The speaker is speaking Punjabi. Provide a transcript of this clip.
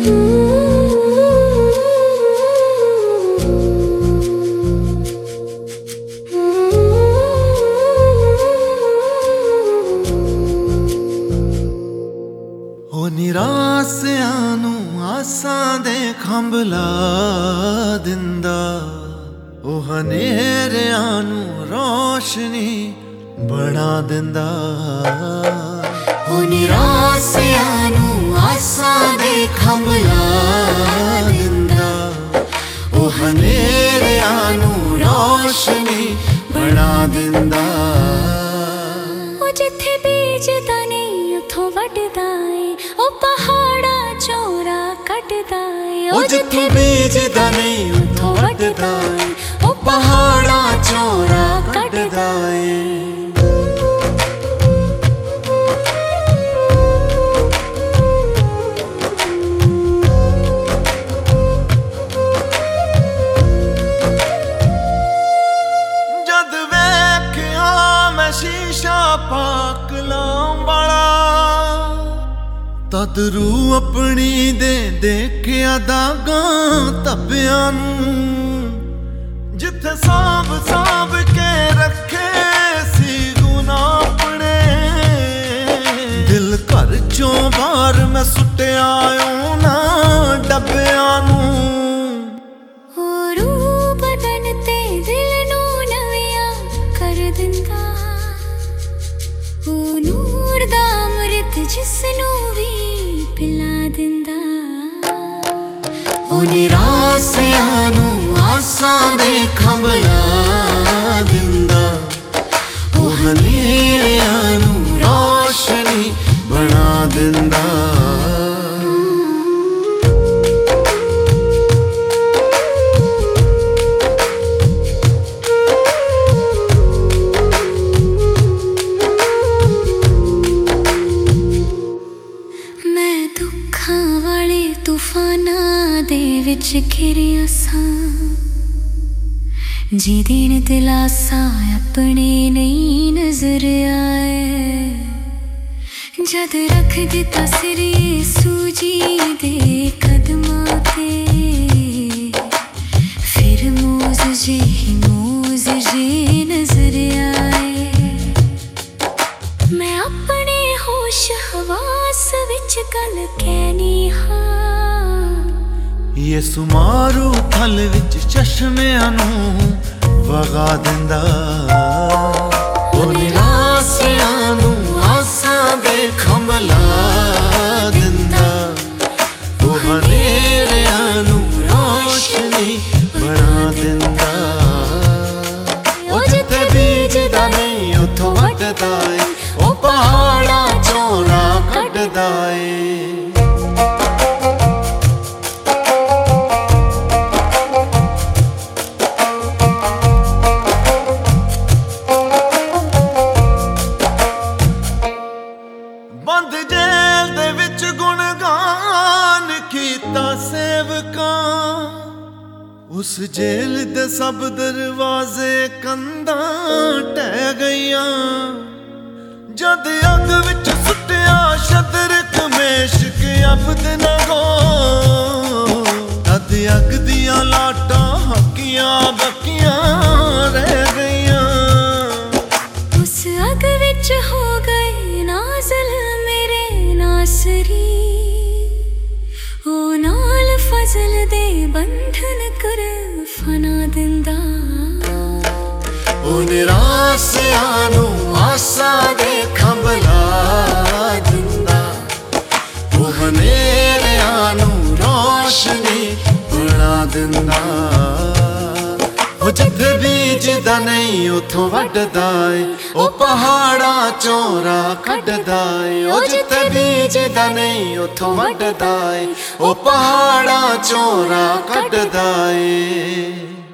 ਨਿਰਾਸਿਆਂ ਨੂੰ ਆਸਾਂ ਦੇ ਖੰਭ ਲਾ ਦਿੰਦਾ, ਉਹ ਹਨੇਰਿਆਂ ਨੂੰ ਰੋਸ਼ਨੀ ਬਣਾ ਦਿੰਦਾ। ਉਹ ਨਿਰਾਸਿਆਂ ਨੂੰ ਆਸਾਂ ਦੇ ਖੰਭ ਲਾ ਦਿੰਦਾ, ਉਹ ਹਨੇਰਿਆਂ ਨੂੰ ਰੋਸ਼ਨੀ ਬਣਾ ਦਿੰਦਾ। ਉਹ ਜਿੱਥੇ ਬੀਜਦਾ ਨਹੀਂ ਉੱਥੋਂ ਵੱਢਦਾ ਏ, ਉਹ ਪਹਾੜਾਂ ਚੋਂ ਰਾਹ ਕੱਢਦਾ ਏ। ਉਹ ਜਿੱਥੇ ਬੀਜਦਾ ਨਹੀਂ ਉੱਥੋਂ ਵੱਢਦਾ ਏ, ਉਹ ਪਹਾੜਾਂ ਚੋਂ ਰਾਹ ਕੱਢਦਾ ਏ। ਜਦ ਵੇਖਿਆ ਮੈਂ ਸ਼ੀਸ਼ਾ ਪਾਕ ਲਾਉਣ ਵਾਲਾ, ਤਦ ਰੂਹ ਆਪਣੀ ਦੇ ਦੇਖਿਆ ਦਾਗਾਂ ਧੱਬਿਆਂ ਨੂੰ, ਜਿੱਥੇ ਸਾਂਭ ਕੇ ਰੱਖੇ ਸੀ ਗੁਨਾਹ ਆਪਣੇ। ਦਿਲ ਘਰ ਚੋਂ ਬਾਹਰ ਮੈਂ ਸੁੱਟਿਆ ਉਹਨਾਂ ਡੱਬਿਆਂ ਨੂੰ। ਉਹ ਰੂਹ ਬਦਨ ਤੇ ਦਿਲ ਨੂੰ ਨਵਿਆਂ ਕਰ ਦਿੰਦਾ, ਉਹ ਨੂਰ ਦਾ ਅੰਮ੍ਰਿਤ ਜਿਸਨੂੰ ਵੀ ਪਿਲਾ ਦਿੰਦਾ। ਉਹ ਨਿਰਾਸਿਆਂ ਨੂੰ ਆਸਾਂ ਦੇ ਖੰਭ ਲਾ ਦਿੰਦਾ, ਉਹ ਹਨੇਰਿਆਂ ਨੂੰ ਰੋਸ਼ਨੀ ਬਣਾ ਦਿੰਦਾ। ਮੈਂ ਦੁੱਖਾਂ ਵਾਲੇ ਤੂਫਾਨਾਂ ਦੇ ਵਿੱਚ ਘਿਰਿਆ ਸਾਂ, ਜਿਹਦੇ ਦਿਲਾਸਾ ਆਪਣੇ ਨਹੀਂ ਨਜ਼ਰ ਆਏ। ਜਦ ਰੱਖ ਦਿੱਤਾ ਸਿਰ ਯਿਸੂ ਜੀ ਦੇ ਕਦਮਾਂ ਤੇ, ਫਿਰ ਮੌਜੂਜ਼ੇ ਹੀ ਮੌਜੂਜ਼ੇ ਨਜ਼ਰ ਆਏ। ਮੈਂ ਆਪਣੇ ਹੋਸ਼ ਹਵਾਸ ਵਿੱਚ ਗੱਲ ਕਹਿਨੀ ਹਾਂ, ਯਿਸੂ ਮਾਰੂ ਥਲ ਵਿੱਚ ਚਸ਼ਮਿਆਂ ਨੂੰ ਵਗਾ ਦਿੰਦਾ। ਉਹ ਨਿਰਾਸਿਆਂ ਨੂੰ ਆਸਾਂ ਦੇ ਖੰਭ ਲਾ ਦਿੰਦਾ, ਉਹ ਹਨੇਰਿਆਂ ਨੂੰ ਰੋਸ਼ਨੀ ਬਣਾ ਦਿੰਦਾ। ਉਹ ਜਿੱਥੇ ਬੀਜਦਾ ਨਹੀਂ ਉੱਥੋਂ ਵੱਢਦਾ ਏ, ਉਹ ਪਹਾੜਾਂ ਚੋਂ ਰਾਹ ਕੱਢਦਾ ਏ। ਬੰਦ ਜੇਲ੍ਹ ਦੇ ਵਿੱਚ ਗੁਣਗਾਨ ਕੀਤਾ ਸੇਵਕਾਂ, ਉਸ ਜੇਲ੍ਹ ਦੇ ਸਭ ਦਰਵਾਜ਼ੇ ਕੰਧਾਂ ਢਹਿ ਗਈਆਂ। ਜਦ ਅੱਗ ਵਿੱਚ ਸੁੱਟਿਆ ਸ਼ਦਰਕ ਮੇਸ਼ਕ ਅਬਦਨਗੋ, ਤਦ ਅੱਗ ਦੀਆਂ ਲਾਟਾਂ ਹੱਕੀਆਂ ਬੱਕੀਆਂ ਰਹਿ ਗਈਆਂ। ਉਸ ਅੱਗ ਵਿੱਚ ਹੋ ਗਏ ਨਾਜ਼ਲ ਮੇਰੇ ਨਾਸਰੀ, ਉਹ ਨਾਲ ਫਜ਼ਲ ਦੇ ਬੰਧਨ ਕਰ ਫਨਾ ਦਿੰਦਾ। ਉਹ ਨਿਰਾਸਿਆਂ ਨੂੰ ਆਸਾਂ ਦੇ ਖੰਭ ਲਾ ਦਿੰਦਾ, ਉਹ ਹਨੇਰਿਆਂ ਨੂੰ ਰੋਸ਼ਨੀ ਬਣਾ ਦਿੰਦਾ। ਉਹ ਜਿੱਥੇ ਬੀਜਦਾ ਨਹੀਂ ਉੱਥੋਂ ਵੱਢਦਾ ਏ, ਉਹ ਪਹਾੜਾਂ ਚੋਂ ਰਾਹ ਕੱਢਦਾ ਏ। ਉਹ ਜਿੱਥੇ ਬੀਜਦਾ ਨਹੀਂ ਉੱਥੋਂ ਵੱਢਦਾ ਏ, ਉਹ ਪਹਾੜਾਂ ਚੋਂ ਰਾਹ ਕੱਢਦਾ ਏ।